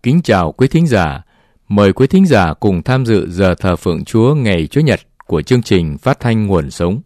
Kính chào quý thính giả. Mời quý thính giả cùng tham dự giờ thờ phượng Chúa ngày Chủ nhật của chương trình phát thanh Nguồn Sống.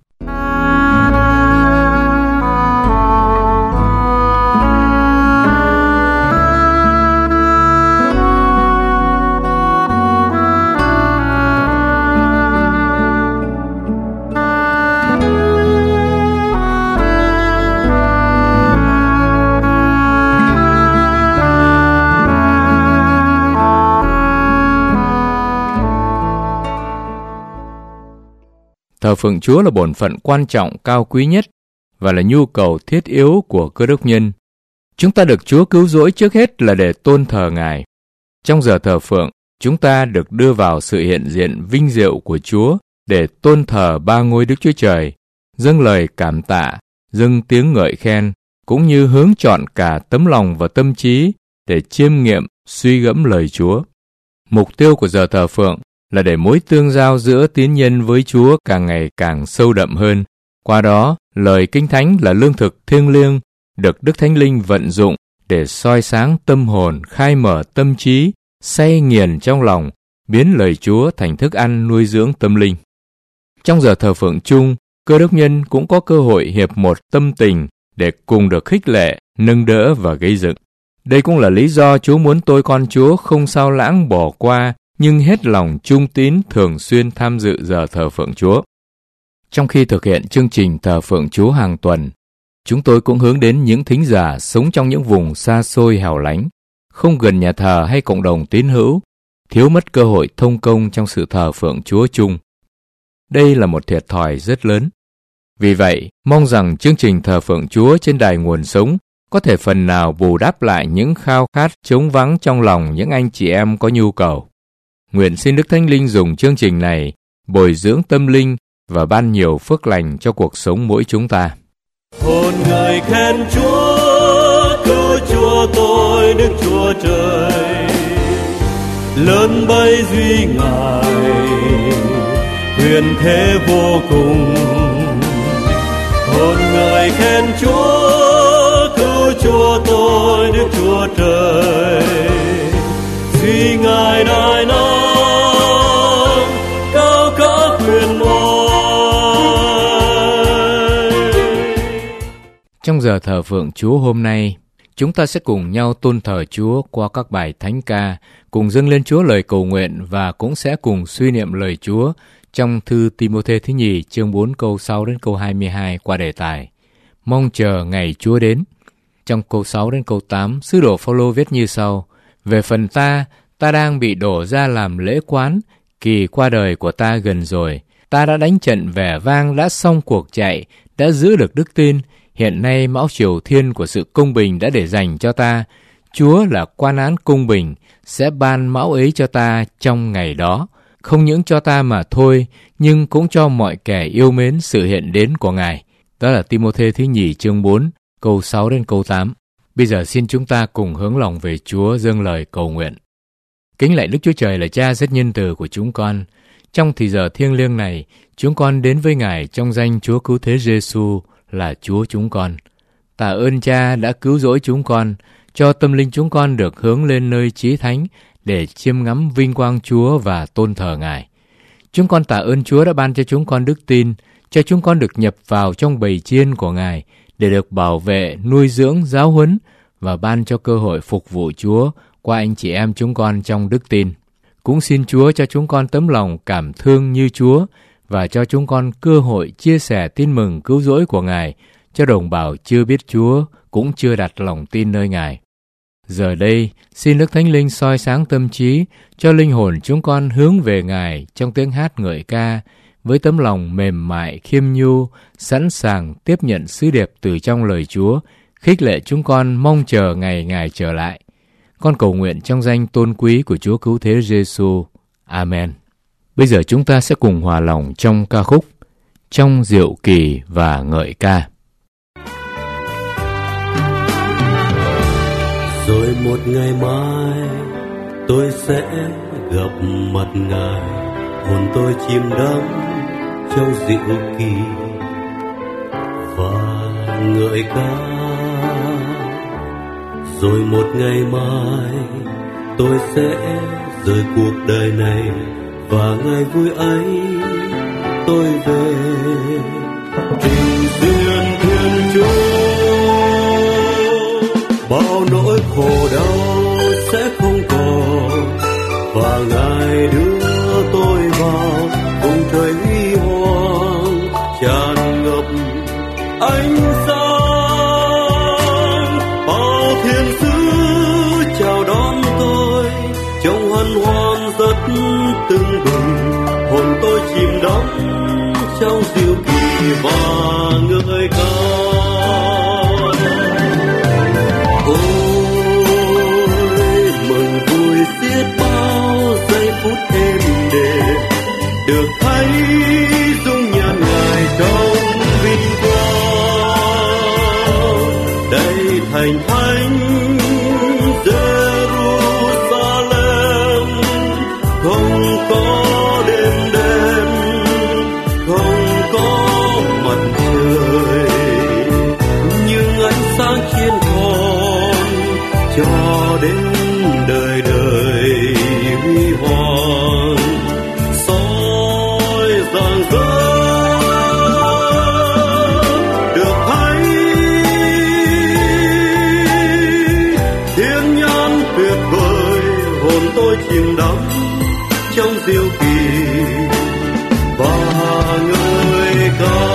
Thờ phượng Chúa là bổn phận quan trọng cao quý nhất và là nhu cầu thiết yếu của cơ đốc nhân. Chúng ta được Chúa cứu rỗi trước hết là để tôn thờ Ngài. Trong giờ thờ phượng, chúng ta được đưa vào sự hiện diện vinh diệu của Chúa để tôn thờ ba ngôi Đức Chúa Trời, dâng lời cảm tạ, dâng tiếng ngợi khen, cũng như hướng chọn cả tấm lòng và tâm trí để chiêm nghiệm, suy gẫm lời Chúa. Mục tiêu của giờ thờ phượng là để mối tương giao giữa tín nhân với Chúa càng ngày càng sâu đậm hơn. Qua đó, lời Kinh Thánh là lương thực thiêng liêng, được Đức Thánh Linh vận dụng để soi sáng tâm hồn, khai mở tâm trí, xay nghiền trong lòng, biến lời Chúa thành thức ăn nuôi dưỡng tâm linh. Trong giờ thờ phượng chung, cơ đốc nhân cũng có cơ hội hiệp một tâm tình để cùng được khích lệ, nâng đỡ và gây dựng. Đây cũng là lý do Chúa muốn tôi con Chúa không sao lãng bỏ qua, nhưng hết lòng trung tín thường xuyên tham dự giờ thờ phượng Chúa. Trong khi thực hiện chương trình thờ phượng Chúa hàng tuần, chúng tôi cũng hướng đến những thính giả sống trong những vùng xa xôi hẻo lánh, không gần nhà thờ hay cộng đồng tín hữu, thiếu mất cơ hội thông công trong sự thờ phượng Chúa chung. Đây là một thiệt thòi rất lớn. Vì vậy, mong rằng chương trình thờ phượng Chúa trên đài Nguồn Sống có thể phần nào bù đắp lại những khao khát trống vắng trong lòng những anh chị em có nhu cầu. Nguyện xin Đức Thánh Linh dùng chương trình này bồi dưỡng tâm linh và ban nhiều phước lành cho cuộc sống mỗi chúng ta. Hồn người khen Chúa, cứu Chúa tôi Đức Chúa Trời, lớn bấy duy Ngài, quyền thế vô cùng. Hồn người khen Chúa, cứu Chúa tôi Đức Chúa Trời, duy Ngài đại năng, cao cả quyền oai. Trong giờ thờ phượng Chúa hôm nay, chúng ta sẽ cùng nhau tôn thờ Chúa qua các bài thánh ca, cùng dâng lên Chúa lời cầu nguyện và cũng sẽ cùng suy niệm lời Chúa trong thư Ti-mô-thê thứ nhì chương 4 câu 6 đến câu 22 qua đề tài Mong chờ ngày Chúa đến. Trong câu 6 đến câu 8, sứ đồ Phao-lô viết như sau: Về phần ta đang bị đổ ra làm lễ quán, kỳ qua đời của ta gần rồi. Ta đã đánh trận vẻ vang, đã xong cuộc chạy, đã giữ được đức tin. Hiện nay mão triều thiên của sự công bình đã để dành cho ta. Chúa là quan án công bình, sẽ ban mão ấy cho ta trong ngày đó. Không những cho ta mà thôi, nhưng cũng cho mọi kẻ yêu mến sự hiện đến của Ngài. Đó là Ti-mô-thê thứ nhì chương 4, câu 6 đến câu 8. Bây giờ xin chúng ta cùng hướng lòng về Chúa dâng lời cầu nguyện. Kính lạy Đức Chúa Trời là Cha rất nhân từ của chúng con. Trong thì giờ thiêng liêng này, chúng con đến với Ngài trong danh Chúa Cứu Thế Giêsu là Chúa chúng con. Tạ ơn Cha đã cứu rỗi chúng con, cho tâm linh chúng con được hướng lên nơi chí thánh để chiêm ngắm vinh quang Chúa và tôn thờ Ngài. Chúng con tạ ơn Chúa đã ban cho chúng con đức tin, cho chúng con được nhập vào trong bầy chiên của Ngài để được bảo vệ, nuôi dưỡng, giáo huấn và ban cho cơ hội phục vụ Chúa qua anh chị em chúng con trong đức tin. Cũng xin Chúa cho chúng con tấm lòng cảm thương như Chúa và cho chúng con cơ hội chia sẻ tin mừng cứu rỗi của Ngài cho đồng bào chưa biết Chúa, cũng chưa đặt lòng tin nơi Ngài. Giờ đây, xin Đức Thánh Linh soi sáng tâm trí cho linh hồn chúng con hướng về Ngài trong tiếng hát ngợi ca, với tấm lòng mềm mại, khiêm nhu, sẵn sàng tiếp nhận sứ điệp từ trong lời Chúa, khích lệ chúng con mong chờ ngày Ngài trở lại. Con cầu nguyện trong danh tôn quý của Chúa Cứu Thế Giêsu. Amen. Bây giờ chúng ta sẽ cùng hòa lòng trong ca khúc Trong Diệu Kỳ và Ngợi Ca. Rồi một ngày mai tôi sẽ gặp mặt Ngài, hồn tôi chìm đắm trong diệu kỳ và ngợi ca. Rồi một ngày mai tôi sẽ rời cuộc đời này, và ngày vui ấy tôi về trình duyên Thiên Chúa. Bao nỗi khổ đau sẽ không còn, và Ngài đưa tôi vào vùng trời huy hoàng tràn ngập ánh sáng. Bao thiên sứ chào đón tôi trong hân hoan rất tưng bừng, hồn tôi chìm đắm trong diệu kỳ và ngợi ca. Ôi mừng vui xiết bao giây phút êm đềm, được thấy dung nhan Ngài trong vinh quang. Đây thành thánh Jerusalem, không có đêm đêm, không có mặt trời, nhưng ánh sáng chiên con cho đến đời đời huy hoàng soi rạng rỡ. Được thấy thiên nhãn tuyệt vời, hồn tôi chìm đắm trong diệu kỳ và ngợi ca.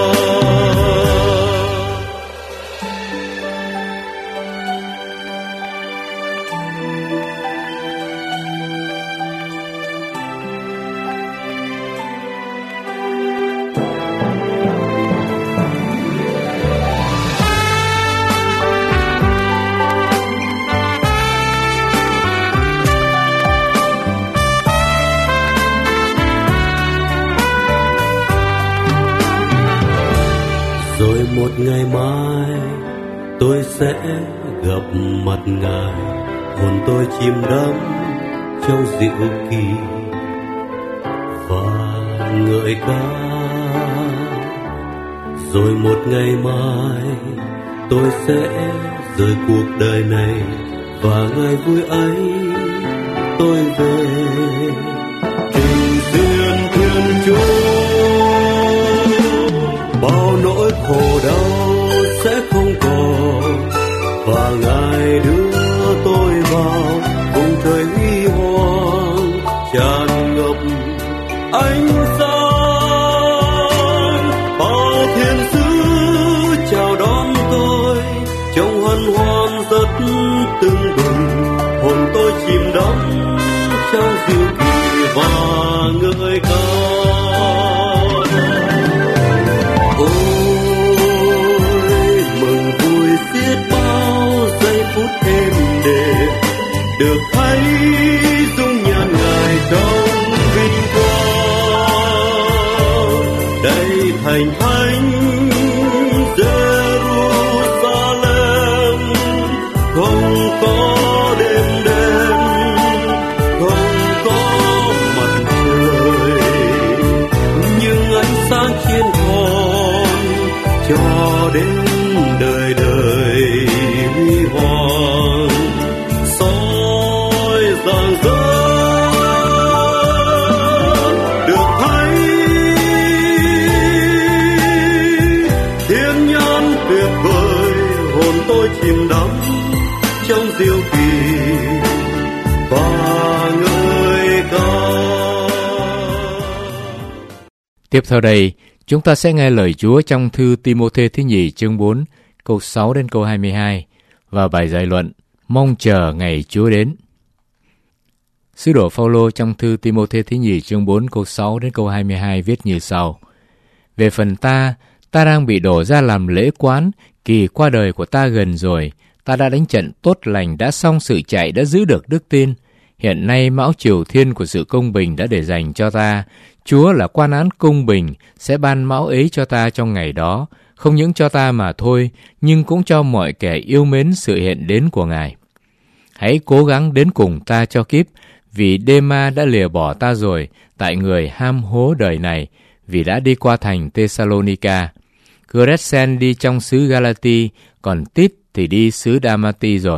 Rồi một ngày mai tôi sẽ gặp mặt Ngài, hồn tôi chìm đắm trong diệu kỳ và ngợi ca. Rồi một ngày mai tôi sẽ rời cuộc đời này, và ngày vui ấy tôi về trình duyên Thiên Chúa. Bao nỗi khổ đau sẽ không còn, và Ngài đưa tôi vào vùng trời huy hoàng tràn ngập ánh sáng. Bao thiên sứ chào đón tôi trong hân hoan rất tưng bừng, hồn tôi chìm đắm trong diệu kỳ và ngợi ca. Ôi mừng vui xiết bao giây phút êm đềm, được thấy dung nhan Ngài trong vinh quang. Đây thành thánh Jerusalem, không có đêm đêm, không có mặt trời, nhưng ánh sáng chiên con cho đến đời đời huy hoàng soi rạng rỡ. Được thấy thiên nhãn tuyệt vời, hồn tôi chìm đắm trong diệu kỳ và ngợi ca. Tiếp theo đây, chúng ta sẽ nghe lời Chúa trong thư Ti-mô-thê thứ nhì chương 4, câu 6 đến câu 22 và bài giải luận Mong chờ ngày Chúa đến. Sứ đồ Phao-lô trong thư Ti-mô-thê thứ nhì chương 4 câu 6 đến câu 22 viết như sau: Về phần ta đang bị đổ ra làm lễ quán, kỳ qua đời của ta gần rồi. Ta đã đánh trận tốt lành, đã xong sự chạy, đã giữ được đức tin. Hiện nay mão triều thiên của sự công bình đã để dành cho ta. Chúa là quan án công bình, sẽ ban mão ấy cho ta trong ngày đó, không những cho ta mà thôi, nhưng cũng cho mọi kẻ yêu mến sự hiện đến của Ngài. Hãy cố gắng đến cùng ta cho kíp, vì Đê-ma đã lìa bỏ ta rồi, tại người ham hố đời này, vì đã đi qua thành Tê-sa-lô-ni-ca. Crescen đi trong xứ Galati, còn Tít thì đi xứ Đa-ma-ti rồi.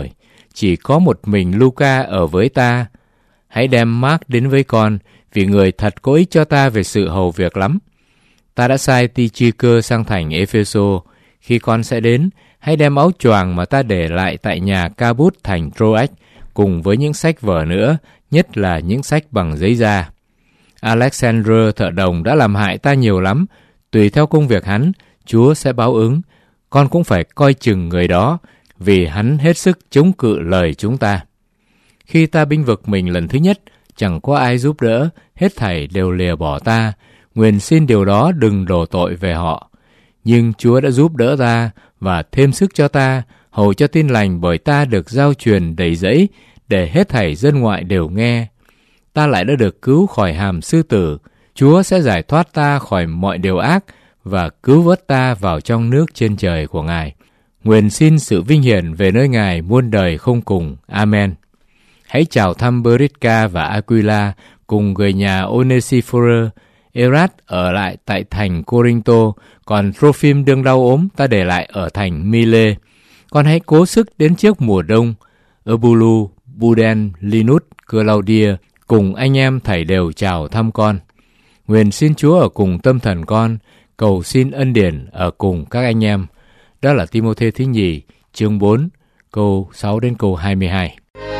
chỉ có một mình Luca ở với ta. Hãy đem Mark đến với con, vì người thật có ích cho ta về sự hầu việc lắm. Ta đã sai Tychicus sang thành Epheso. Khi con sẽ đến, hãy đem áo choàng mà ta để lại tại nhà Ca-bút thành Troas, cùng với những sách vở nữa, nhất là những sách bằng giấy da. Alexander thợ đồng đã làm hại ta nhiều lắm. Tùy theo công việc hắn, Chúa sẽ báo ứng. Con cũng phải coi chừng người đó, vì hắn hết sức chống cự lời chúng ta. Khi ta binh vực mình lần thứ nhất, chẳng có ai giúp đỡ, hết thảy đều lìa bỏ ta. Nguyện xin điều đó đừng đổ tội về họ. Nhưng Chúa đã giúp đỡ ta và thêm sức cho ta, hầu cho tin lành bởi ta được giao truyền đầy dẫy, để hết thảy dân ngoại đều nghe. Ta lại đã được cứu khỏi hàm sư tử. Chúa sẽ giải thoát ta khỏi mọi điều ác và cứu vớt ta vào trong nước trên trời của Ngài. Nguyện xin sự vinh hiển về nơi Ngài muôn đời không cùng. Amen. Hãy chào thăm Prisca và Aquila cùng người nhà Onesiphorus. Erat ở lại tại thành Corinto, còn Trophim đương đau ốm ta để lại ở thành Mile. Con hãy cố sức đến trước mùa đông. Eubulu, Buden, Linus, Claudia cùng anh em thảy đều chào thăm con. Nguyện xin Chúa ở cùng tâm thần con, cầu xin ân điển ở cùng các anh em. Đó là Timôthê thứ nhì, chương 4, câu 6 đến câu 22.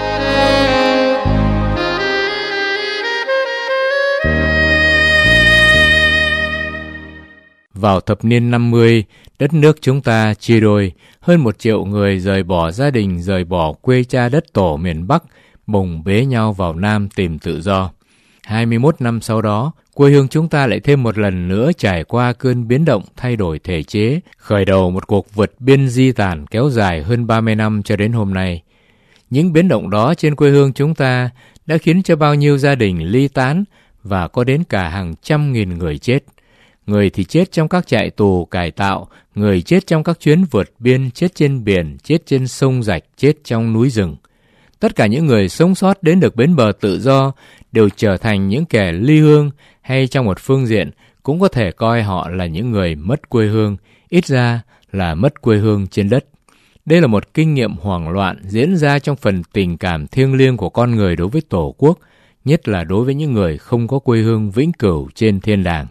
Vào thập niên 50, đất nước chúng ta chia đôi, hơn 1 triệu người rời bỏ gia đình, rời bỏ quê cha đất tổ miền Bắc, bồng bế nhau vào Nam tìm tự do. 21 năm sau đó, quê hương chúng ta lại thêm một lần nữa trải qua cơn biến động thay đổi thể chế, khởi đầu một cuộc vượt biên di tản kéo dài hơn 30 năm cho đến hôm nay. Những biến động đó trên quê hương chúng ta đã khiến cho bao nhiêu gia đình ly tán và có đến cả hàng trăm nghìn người chết. Người thì chết trong các trại tù cải tạo, người chết trong các chuyến vượt biên, chết trên biển, chết trên sông rạch, chết trong núi rừng. Tất cả những người sống sót đến được bến bờ tự do đều trở thành những kẻ ly hương, hay trong một phương diện cũng có thể coi họ là những người mất quê hương, ít ra là mất quê hương trên đất. Đây là một kinh nghiệm hoảng loạn diễn ra trong phần tình cảm thiêng liêng của con người đối với Tổ quốc, nhất là đối với những người không có quê hương vĩnh cửu trên thiên đàng.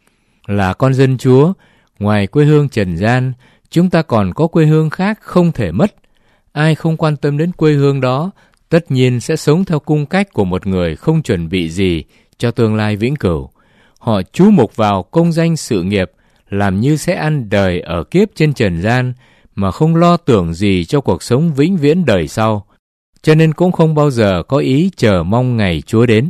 Là con dân Chúa, ngoài quê hương trần gian, chúng ta còn có quê hương khác không thể mất. Ai không quan tâm đến quê hương đó, tất nhiên sẽ sống theo cung cách của một người không chuẩn bị gì cho tương lai vĩnh cửu. Họ chú mục vào công danh sự nghiệp, làm như sẽ ăn đời ở kiếp trên trần gian, mà không lo tưởng gì cho cuộc sống vĩnh viễn đời sau, cho nên cũng không bao giờ có ý chờ mong ngày Chúa đến.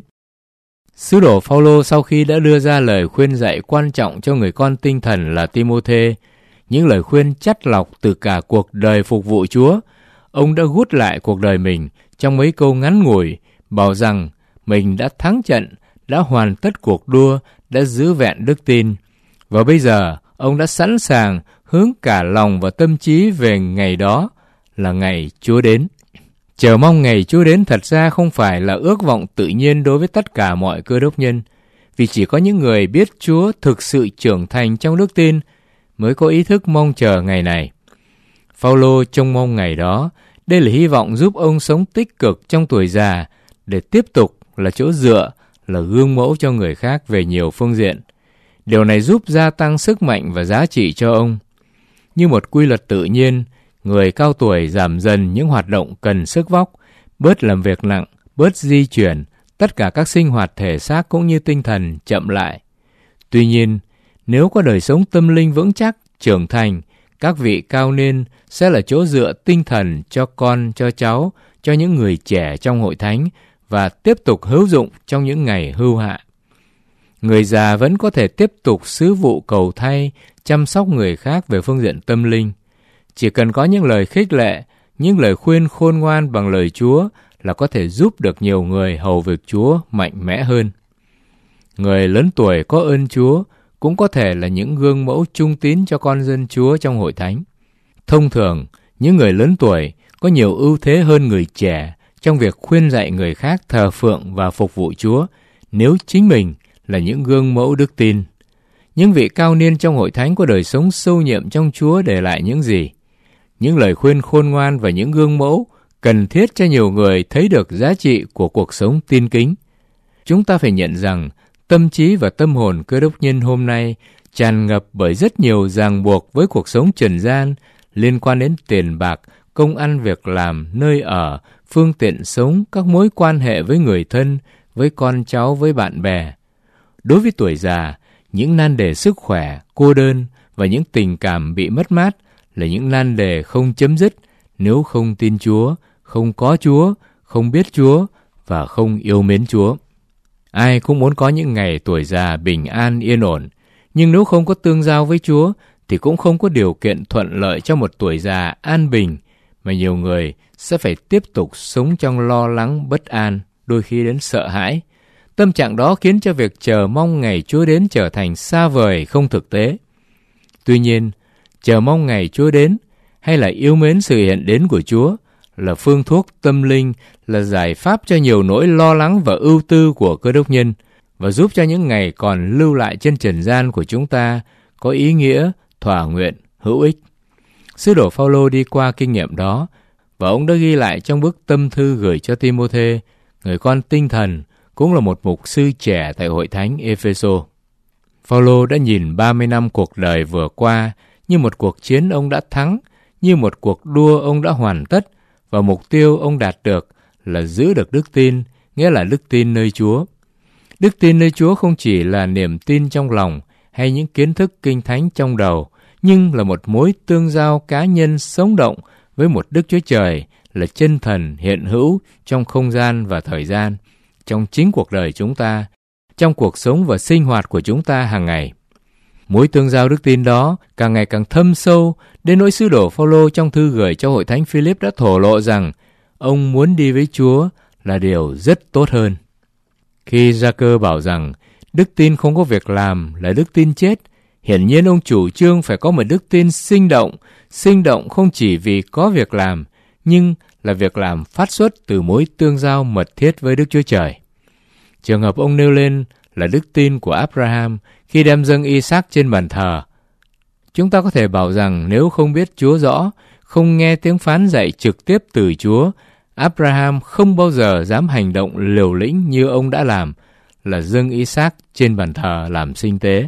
Sứ đồ Phao-lô sau khi đã đưa ra lời khuyên dạy quan trọng cho người con tinh thần là Timôthê, những lời khuyên chắt lọc từ cả cuộc đời phục vụ Chúa, ông đã gút lại cuộc đời mình trong mấy câu ngắn ngủi, bảo rằng mình đã thắng trận, đã hoàn tất cuộc đua, đã giữ vẹn đức tin. Và bây giờ, ông đã sẵn sàng hướng cả lòng và tâm trí về ngày đó là ngày Chúa đến. Chờ mong ngày Chúa đến thật ra không phải là ước vọng tự nhiên đối với tất cả mọi cơ đốc nhân, vì chỉ có những người biết Chúa thực sự trưởng thành trong đức tin mới có ý thức mong chờ ngày này. Phao-lô trông mong ngày đó, đây là hy vọng giúp ông sống tích cực trong tuổi già để tiếp tục là chỗ dựa, là gương mẫu cho người khác về nhiều phương diện. Điều này giúp gia tăng sức mạnh và giá trị cho ông. Như một quy luật tự nhiên, người cao tuổi giảm dần những hoạt động cần sức vóc, bớt làm việc nặng, bớt di chuyển, tất cả các sinh hoạt thể xác cũng như tinh thần chậm lại. Tuy nhiên, nếu có đời sống tâm linh vững chắc, trưởng thành, các vị cao niên sẽ là chỗ dựa tinh thần cho con, cho cháu, cho những người trẻ trong hội thánh và tiếp tục hữu dụng trong những ngày hưu hạ. Người già vẫn có thể tiếp tục sứ vụ cầu thay, chăm sóc người khác về phương diện tâm linh. Chỉ cần có những lời khích lệ, những lời khuyên khôn ngoan bằng lời Chúa là có thể giúp được nhiều người hầu việc Chúa mạnh mẽ hơn. Người lớn tuổi có ơn Chúa cũng có thể là những gương mẫu trung tín cho con dân Chúa trong hội thánh. Thông thường, những người lớn tuổi có nhiều ưu thế hơn người trẻ trong việc khuyên dạy người khác thờ phượng và phục vụ Chúa nếu chính mình là những gương mẫu đức tin. Những vị cao niên trong hội thánh có đời sống sâu nhiệm trong Chúa để lại những gì? Những lời khuyên khôn ngoan và những gương mẫu cần thiết cho nhiều người thấy được giá trị của cuộc sống tin kính. Chúng ta phải nhận rằng tâm trí và tâm hồn Cơ đốc nhân hôm nay tràn ngập bởi rất nhiều ràng buộc với cuộc sống trần gian liên quan đến tiền bạc, công ăn việc làm, nơi ở, phương tiện sống, các mối quan hệ với người thân, với con cháu, với bạn bè. Đối với tuổi già, những nan đề sức khỏe, cô đơn và những tình cảm bị mất mát là những nan đề không chấm dứt nếu không tin Chúa, không có Chúa, không biết Chúa và không yêu mến Chúa. Ai cũng muốn có những ngày tuổi già bình an yên ổn, nhưng nếu không có tương giao với Chúa thì cũng không có điều kiện thuận lợi cho một tuổi già an bình, mà nhiều người sẽ phải tiếp tục sống trong lo lắng bất an, đôi khi đến sợ hãi. Tâm trạng đó khiến cho việc chờ mong ngày Chúa đến trở thành xa vời, không thực tế. Tuy nhiên, chờ mong ngày Chúa đến hay là yêu mến sự hiện đến của Chúa là phương thuốc tâm linh, là giải pháp cho nhiều nỗi lo lắng và ưu tư của cơ đốc nhân, và giúp cho những ngày còn lưu lại trên trần gian của chúng ta có ý nghĩa, thỏa nguyện, hữu ích. Sứ đồ Phao-lô đi qua kinh nghiệm đó, và ông đã ghi lại trong bức tâm thư gửi cho Ti-mô-thê, người con tinh thần, cũng là một mục sư trẻ tại hội thánh Ê-phê-sô. Phao-lô đã nhìn 30 năm cuộc đời vừa qua như một cuộc chiến ông đã thắng, như một cuộc đua ông đã hoàn tất, và mục tiêu ông đạt được là giữ được đức tin, nghĩa là đức tin nơi Chúa. Đức tin nơi Chúa không chỉ là niềm tin trong lòng hay những kiến thức kinh thánh trong đầu, nhưng là một mối tương giao cá nhân sống động với một Đức Chúa Trời là chân thần hiện hữu trong không gian và thời gian, trong chính cuộc đời chúng ta, trong cuộc sống và sinh hoạt của chúng ta hàng ngày. Mối tương giao đức tin đó càng ngày càng thâm sâu, đến nỗi sứ đồ Phao-lô trong thư gửi cho hội thánh Philip đã thổ lộ rằng ông muốn đi với Chúa là điều rất tốt hơn. Khi Gia-cơ bảo rằng đức tin không có việc làm là đức tin chết, hiển nhiên ông chủ trương phải có một đức tin sinh động không chỉ vì có việc làm, nhưng là việc làm phát xuất từ mối tương giao mật thiết với Đức Chúa Trời. Trường hợp ông nêu lên là đức tin của Abraham khi đem dâng Isaac trên bàn thờ. Chúng ta có thể bảo rằng nếu không biết Chúa rõ, không nghe tiếng phán dạy trực tiếp từ Chúa, Abraham không bao giờ dám hành động liều lĩnh như ông đã làm, là dâng Isaac trên bàn thờ làm sinh tế.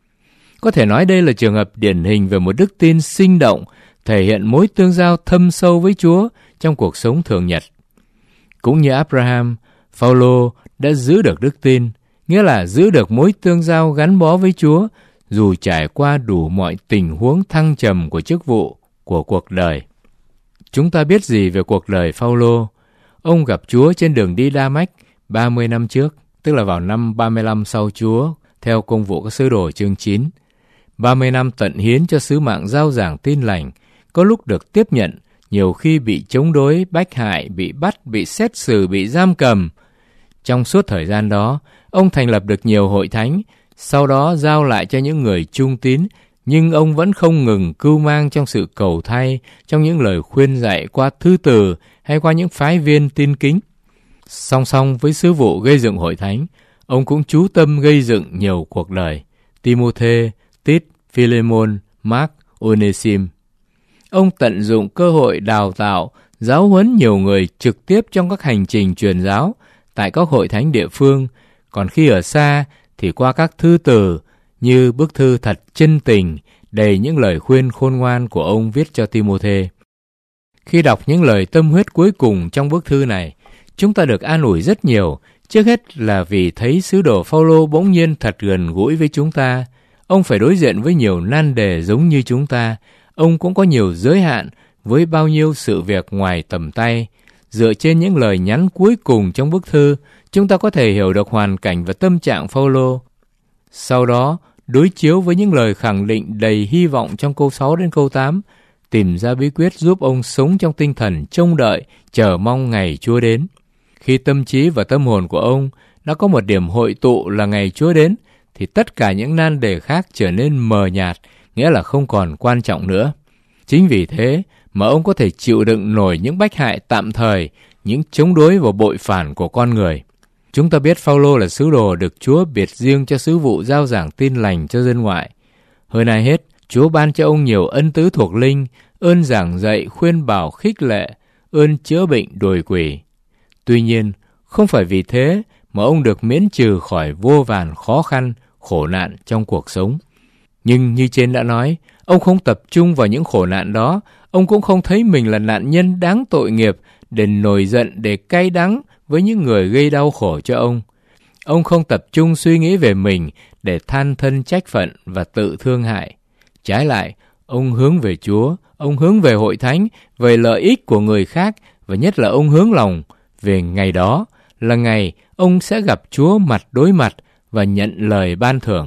Có thể nói đây là trường hợp điển hình về một đức tin sinh động, thể hiện mối tương giao thâm sâu với Chúa trong cuộc sống thường nhật. Cũng như Abraham, Phao-lô đã giữ được đức tin, nghĩa là giữ được mối tương giao gắn bó với Chúa, dù trải qua đủ mọi tình huống thăng trầm của chức vụ, của cuộc đời. Chúng ta biết gì về cuộc đời Phao-lô? Ông gặp Chúa trên đường đi Đa-mách 30 năm trước, tức là vào năm 35 sau Chúa, theo công vụ các sứ đồ chương 9. 30 năm tận hiến cho sứ mạng rao giảng tin lành, có lúc được tiếp nhận, nhiều khi bị chống đối, bách hại, bị bắt, bị xét xử, bị giam cầm. Trong suốt thời gian đó, ông thành lập được nhiều hội thánh, sau đó giao lại cho những người trung tín, nhưng ông vẫn không ngừng cưu mang trong sự cầu thay, trong những lời khuyên dạy qua thư từ hay qua những phái viên tin kính. Song song với sứ vụ gây dựng hội thánh, ông cũng chú tâm gây dựng nhiều cuộc đời: Ti-mô-thê, Tít, Phi-lê-môn, Mác, Ô-nê-sim. Ông tận dụng cơ hội đào tạo, giáo huấn nhiều người trực tiếp trong các hành trình truyền giáo tại các hội thánh địa phương, còn khi ở xa thì qua các thư từ như bức thư thật chân tình, đầy những lời khuyên khôn ngoan của ông viết cho Ti-mô-thê. Khi đọc những lời tâm huyết cuối cùng trong bức thư này, chúng ta được an ủi rất nhiều, trước hết là vì thấy sứ đồ Phao-lô bỗng nhiên thật gần gũi với chúng ta. Ông phải đối diện với nhiều nan đề giống như chúng ta. Ông cũng có nhiều giới hạn với bao nhiêu sự việc ngoài tầm tay. Dựa trên những lời nhắn cuối cùng trong bức thư, chúng ta có thể hiểu được hoàn cảnh và tâm trạng Phao-lô. Sau đó, đối chiếu với những lời khẳng định đầy hy vọng trong câu 6 đến câu 8, tìm ra bí quyết giúp ông sống trong tinh thần trông đợi, chờ mong ngày Chúa đến. Khi tâm trí và tâm hồn của ông đã có một điểm hội tụ là ngày Chúa đến, thì tất cả những nan đề khác trở nên mờ nhạt, nghĩa là không còn quan trọng nữa. Chính vì thế mà ông có thể chịu đựng nổi những bách hại tạm thời, những chống đối và bội phản của con người. Chúng ta biết Phao-lô là sứ đồ được Chúa biệt riêng cho sứ vụ rao giảng tin lành cho dân ngoại. Hơn ai hết, Chúa ban cho ông nhiều ân tứ thuộc linh, ơn giảng dạy, khuyên bảo, khích lệ, ơn chữa bệnh đùi quỷ. Tuy nhiên, không phải vì thế mà ông được miễn trừ khỏi vô vàn khó khăn, khổ nạn trong cuộc sống. Nhưng như trên đã nói, ông không tập trung vào những khổ nạn đó, ông cũng không thấy mình là nạn nhân đáng tội nghiệp để nổi giận, để cay đắng với những người gây đau khổ cho ông. Ông không tập trung suy nghĩ về mình để than thân trách phận và tự thương hại. Trái lại, ông hướng về Chúa, ông hướng về hội thánh, về lợi ích của người khác, và nhất là ông hướng lòng về ngày đó là ngày ông sẽ gặp Chúa mặt đối mặt và nhận lời ban thưởng.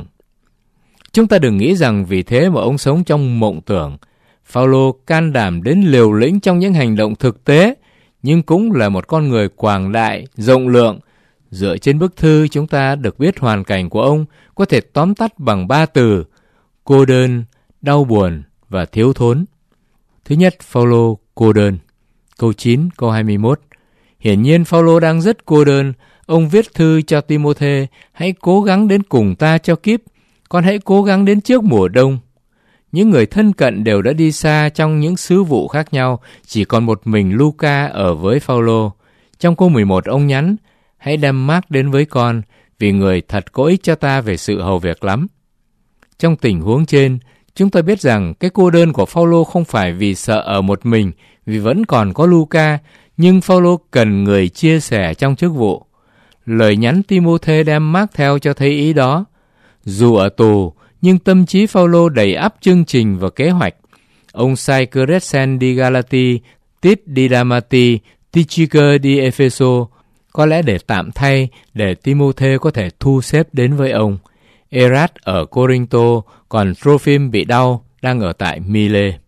Chúng ta đừng nghĩ rằng vì thế mà ông sống trong mộng tưởng. Phao-lô can đảm đến liều lĩnh trong những hành động thực tế, nhưng cũng là một con người quảng đại, rộng lượng. Dựa trên bức thư, chúng ta được biết hoàn cảnh của ông có thể tóm tắt bằng 3 từ: cô đơn, đau buồn và thiếu thốn. Thứ nhất, Phao-lô cô đơn. Câu 9, câu 21. Hiển nhiên Phao-lô đang rất cô đơn. Ông viết thư cho Ti-mô-thê: hãy cố gắng đến cùng ta cho kíp, con hãy cố gắng đến trước mùa đông. Những người thân cận đều đã đi xa trong những sứ vụ khác nhau, chỉ còn một mình Luca ở với Phao-lô. Trong câu 11 ông nhắn: hãy đem Mác đến với con, vì người thật có ích cho ta về sự hầu việc lắm. Trong tình huống trên, chúng ta biết rằng cái cô đơn của Phao-lô không phải vì sợ ở một mình, vì vẫn còn có Luca, nhưng Phao-lô cần người chia sẻ trong chức vụ. Lời nhắn Ti-mô-thê đem Mác theo cho thấy ý đó. Dù ở tù, nhưng tâm trí Phao-lô đầy ắp chương trình và kế hoạch. Ông sai Crescens đi Galati, Tít đi Damati, Tychicus đi Epheso, có lẽ để tạm thay để Ti-mô-thê có thể thu xếp đến với ông. Erat ở Corinto, còn Trophim bị đau, đang ở tại Mile.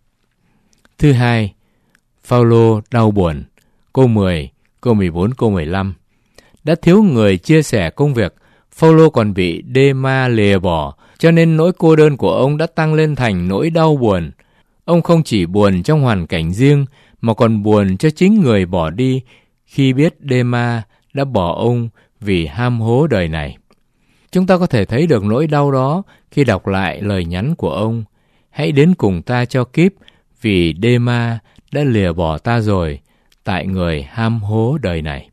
Thứ hai, Phao-lô đau buồn. Câu 10, câu 14, câu 15. Đã thiếu người chia sẻ công việc, Phao-lô còn bị Đê-ma lìa bỏ, cho nên nỗi cô đơn của ông đã tăng lên thành nỗi đau buồn. Ông không chỉ buồn trong hoàn cảnh riêng, mà còn buồn cho chính người bỏ đi khi biết Đê-ma đã bỏ ông vì ham hố đời này. Chúng ta có thể thấy được nỗi đau đó khi đọc lại lời nhắn của ông: hãy đến cùng ta cho kíp, vì Đê-ma đã lìa bỏ ta rồi, tại người ham hố đời này.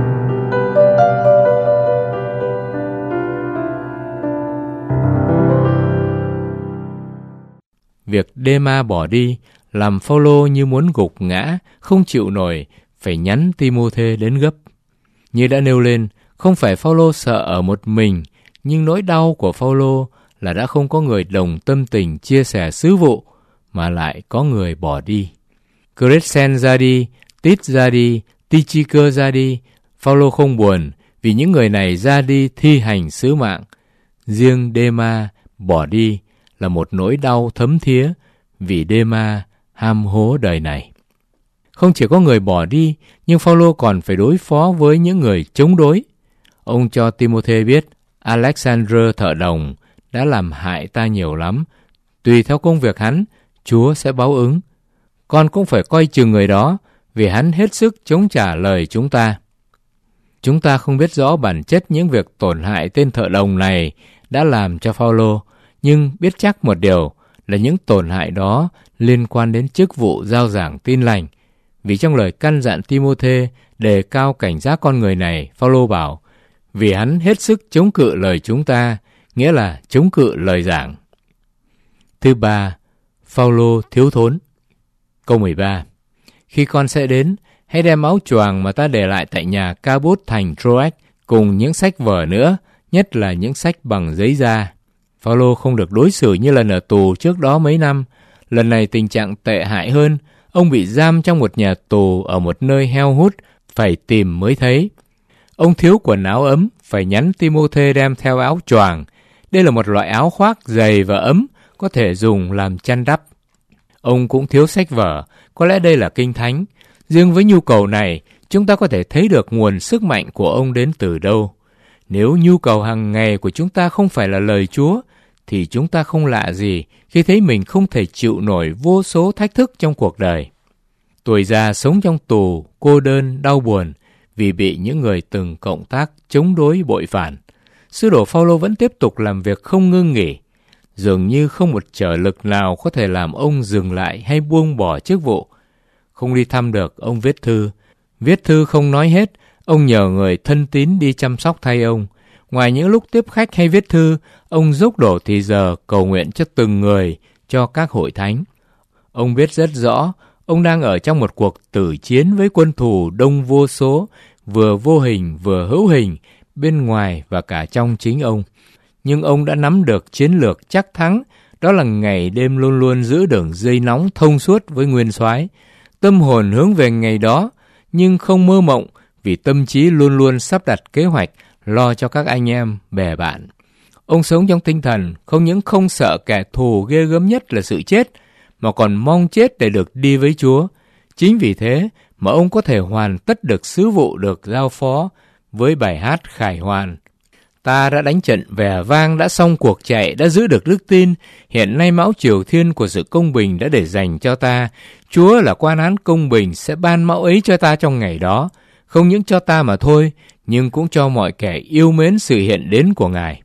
Việc Đê-ma bỏ đi làm Phao-lô như muốn gục ngã, không chịu nổi, phải nhắn Ti-mô-thê đến gấp. Như đã nêu lên, không phải Phao-lô sợ ở một mình, nhưng nỗi đau của Phao-lô là đã không có người đồng tâm tình chia sẻ sứ vụ, mà lại có người bỏ đi. Crescens ra đi, Tít ra đi, Tychicus ra đi. Phao-lô không buồn vì những người này ra đi thi hành sứ mạng. Riêng Đê-ma bỏ đi là một nỗi đau thấm thía, vì Đê-ma ham hố đời này. Không chỉ có người bỏ đi, nhưng Phao-lô còn phải đối phó với những người chống đối. Ông cho Ti-mô-thê biết: Alexander thợ đồng đã làm hại ta nhiều lắm. Tùy theo công việc hắn, Chúa sẽ báo ứng. Con cũng phải coi chừng người đó, vì hắn hết sức chống trả lời chúng ta. Chúng ta không biết rõ bản chất những việc tổn hại tên thợ đồng này đã làm cho Phao-lô, nhưng biết chắc một điều là những tổn hại đó liên quan đến chức vụ rao giảng tin lành. Vì trong lời căn dặn Ti-mô-thê đề cao cảnh giác con người này, Phao-lô bảo: vì hắn hết sức chống cự lời chúng ta, nghĩa là chống cự lời giảng. Thứ ba, Phao-lô thiếu thốn. Câu 13. Khi con sẽ đến, hãy đem áo choàng mà ta để lại tại nhà Ca-bút thành Troas cùng những sách vở nữa, nhất là những sách bằng giấy da. Phao-lô không được đối xử như lần ở tù trước đó mấy năm. Lần này tình trạng tệ hại hơn. Ông bị giam trong một nhà tù ở một nơi heo hút, phải tìm mới thấy. Ông thiếu quần áo ấm, phải nhắn Ti-mô-thê đem theo áo choàng. Đây là một loại áo khoác dày và ấm, có thể dùng làm chăn đắp. Ông cũng thiếu sách vở, có lẽ đây là Kinh Thánh. Riêng với nhu cầu này, chúng ta có thể thấy được nguồn sức mạnh của ông đến từ đâu. Nếu nhu cầu hàng ngày của chúng ta không phải là lời Chúa, thì chúng ta không lạ gì khi thấy mình không thể chịu nổi vô số thách thức trong cuộc đời. Tuổi già sống trong tù, cô đơn, đau buồn vì bị những người từng cộng tác chống đối bội phản. Sứ đồ Phao-lô vẫn tiếp tục làm việc không ngưng nghỉ. Dường như không một trở lực nào có thể làm ông dừng lại hay buông bỏ chức vụ. không đi thăm được, ông viết thư. Viết thư không nói hết, ông nhờ người thân tín đi chăm sóc thay ông. Ngoài những lúc tiếp khách hay viết thư, ông dốc đổ thì giờ cầu nguyện cho từng người, cho các hội thánh. Ông biết rất rõ, ông đang ở trong một cuộc tử chiến với quân thù đông vô số, vừa vô hình vừa hữu hình, bên ngoài và cả trong chính ông. Nhưng ông đã nắm được chiến lược chắc thắng, đó là ngày đêm luôn luôn giữ đường dây nóng thông suốt với nguyên soái. Tâm hồn hướng về ngày đó, nhưng không mơ mộng, vì tâm trí luôn luôn sắp đặt kế hoạch, lo cho các anh em, bè bạn. Ông sống trong tinh thần, không những không sợ kẻ thù ghê gớm nhất là sự chết, mà còn mong chết để được đi với Chúa. Chính vì thế mà ông có thể hoàn tất được sứ vụ được giao phó với bài hát khải hoàn. Ta đã đánh trận vẻ vang, đã xong cuộc chạy, đã giữ được đức tin. Hiện nay mão triều thiên của sự công bình đã để dành cho ta. Chúa là quan án công bình sẽ ban mão ấy cho ta trong ngày đó. Không những cho ta mà thôi, nhưng cũng cho mọi kẻ yêu mến sự hiện đến của Ngài.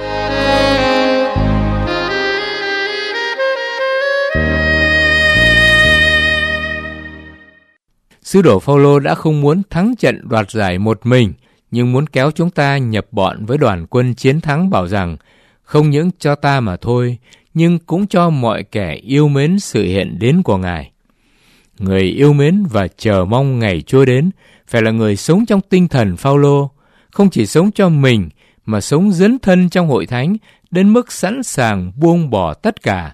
Sứ đồ Phao-lô đã không muốn thắng trận đoạt giải một mình, nhưng muốn kéo chúng ta nhập bọn với đoàn quân chiến thắng, bảo rằng không những cho ta mà thôi, nhưng cũng cho mọi kẻ yêu mến sự hiện đến của Ngài. Người yêu mến và chờ mong ngày Chúa đến phải là người sống trong tinh thần Phao-lô, không chỉ sống cho mình mà sống dấn thân trong hội thánh đến mức sẵn sàng buông bỏ tất cả.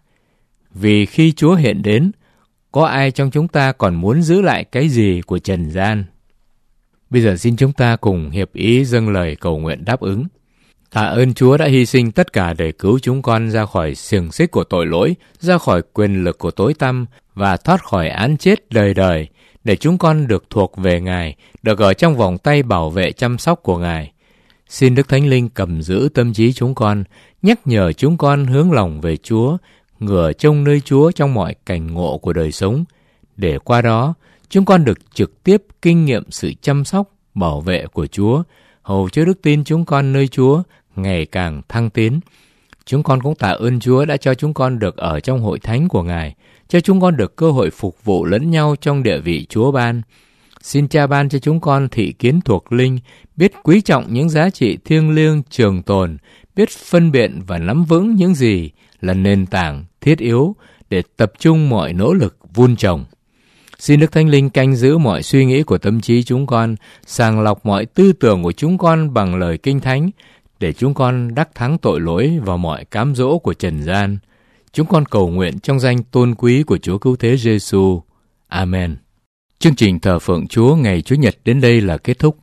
Vì khi Chúa hiện đến, có ai trong chúng ta còn muốn giữ lại cái gì của trần gian? Bây giờ xin chúng ta cùng hiệp ý dâng lời cầu nguyện đáp ứng. Tạ ơn Chúa đã hy sinh tất cả để cứu chúng con ra khỏi xiềng xích của tội lỗi, ra khỏi quyền lực của tối tăm và thoát khỏi án chết đời đời, để chúng con được thuộc về Ngài, được ở trong vòng tay bảo vệ chăm sóc của Ngài. Xin Đức Thánh Linh cầm giữ tâm trí chúng con, nhắc nhở chúng con hướng lòng về Chúa, ngửa trông nơi Chúa trong mọi cảnh ngộ của đời sống, để qua đó chúng con được trực tiếp kinh nghiệm sự chăm sóc, bảo vệ của Chúa, hầu cho đức tin chúng con nơi Chúa ngày càng thăng tiến. Chúng con cũng tạ ơn Chúa đã cho chúng con được ở trong hội thánh của Ngài, cho chúng con được cơ hội phục vụ lẫn nhau trong địa vị Chúa ban. Xin Cha ban cho chúng con thị kiến thuộc linh, biết quý trọng những giá trị thiêng liêng trường tồn, biết phân biệt và nắm vững những gì là nền tảng thiết yếu để tập trung mọi nỗ lực vun trồng. Xin Đức Thánh Linh canh giữ mọi suy nghĩ của tâm trí chúng con, sàng lọc mọi tư tưởng của chúng con bằng lời Kinh Thánh, để chúng con đắc thắng tội lỗi và mọi cám dỗ của trần gian. Chúng con cầu nguyện trong danh tôn quý của Chúa Cứu Thế Giêsu. Amen. Chương trình thờ phượng Chúa ngày Chủ nhật đến đây là kết thúc.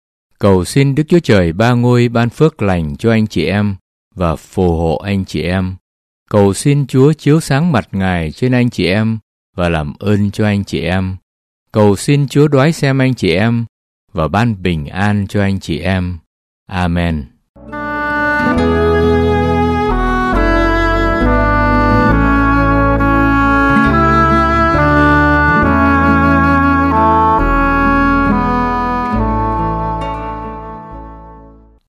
Cầu xin Đức Chúa Trời Ba Ngôi ban phước lành cho anh chị em và phù hộ anh chị em. Cầu xin Chúa chiếu sáng mặt Ngài trên anh chị em và làm ơn cho anh chị em. Cầu xin Chúa đoái xem anh chị em và ban bình an cho anh chị em. Amen.